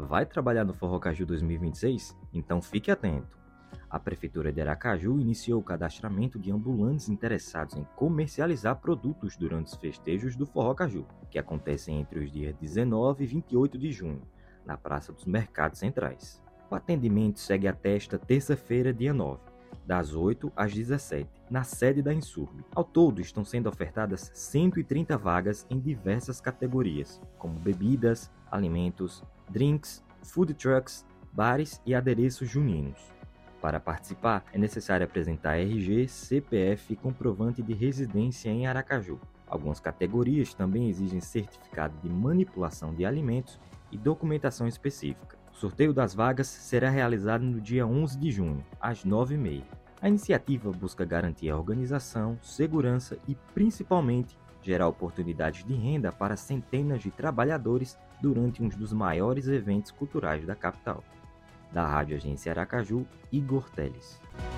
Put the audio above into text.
Vai trabalhar no Forró Caju 2026? Então fique atento! A Prefeitura de Aracaju iniciou o cadastramento de ambulantes interessados em comercializar produtos durante os festejos do Forró Caju, que acontecem entre os dias 19 e 28 de junho, na Praça dos Mercados Centrais. O atendimento segue até esta terça-feira, dia 9, das 8 às 17, na sede da Insurb. Ao todo, estão sendo ofertadas 130 vagas em diversas categorias, como bebidas, alimentos, drinks, food trucks, bares e adereços juninos. Para participar, é necessário apresentar RG, CPF e comprovante de residência em Aracaju. Algumas categorias também exigem certificado de manipulação de alimentos e documentação específica. O sorteio das vagas será realizado no dia 11 de junho, às 9h30. A iniciativa busca garantir a organização, segurança e, principalmente, gerar oportunidades de renda para centenas de trabalhadores durante um dos maiores eventos culturais da capital. Da Rádio Agência Aracaju, Igor Teles.